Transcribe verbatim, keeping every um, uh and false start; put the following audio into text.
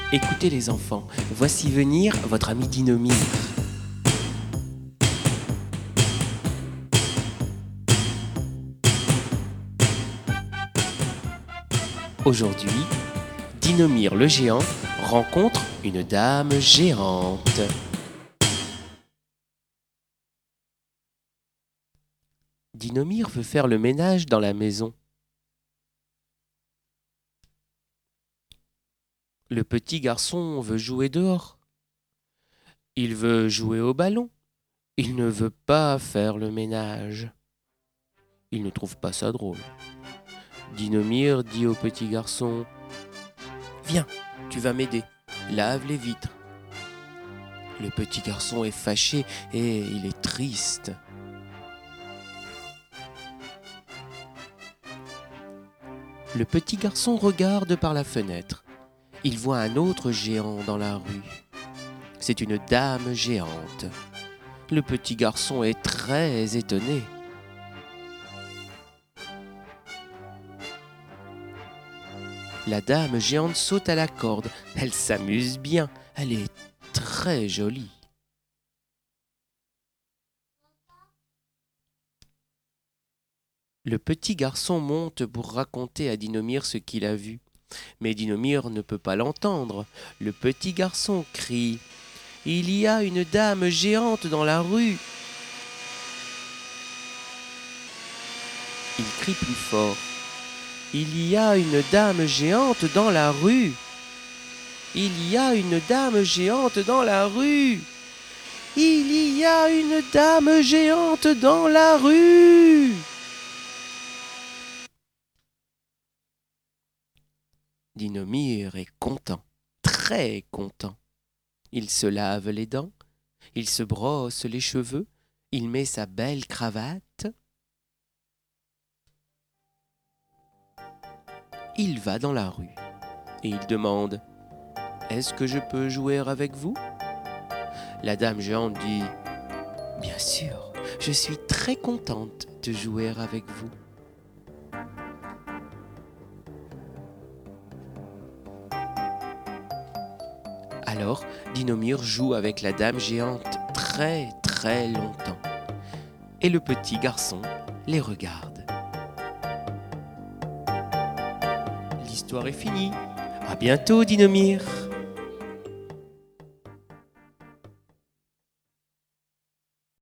Écoutez les enfants, voici venir votre ami Dinomir. Aujourd'hui, Dinomir le géant rencontre une dame géante. Dinomir veut faire le ménage dans la maison. Le petit garçon veut jouer dehors. Il veut jouer au ballon. Il ne veut pas faire le ménage. Il ne trouve pas ça drôle. Dinomir dit au petit garçon : « Viens, tu vas m'aider, lave les vitres. » Le petit garçon est fâché et il est triste. Le petit garçon regarde par la fenêtre. Il voit un autre géant dans la rue. C'est une dame géante. Le petit garçon est très étonné. La dame géante saute à la corde. Elle s'amuse bien. Elle est très jolie. Le petit garçon monte pour raconter à Dinomir ce qu'il a vu. Mais Dinomir ne peut pas l'entendre. Le petit garçon crie : « Il y a une dame géante dans la rue !» Il crie plus fort : « Il y a une dame géante dans la rue ! Il y a une dame géante dans la rue ! Il y a une dame géante dans la rue !» Dinomir est content, très content. Il se lave les dents, il se brosse les cheveux, il met sa belle cravate. Il va dans la rue et il demande : « Est-ce que je peux jouer avec vous ?» La dame géante dit : « Bien sûr, je suis très contente de jouer avec vous. » Alors, Dinomir joue avec la dame géante très très longtemps. Et le petit garçon les regarde. L'histoire est finie. À bientôt, Dinomir.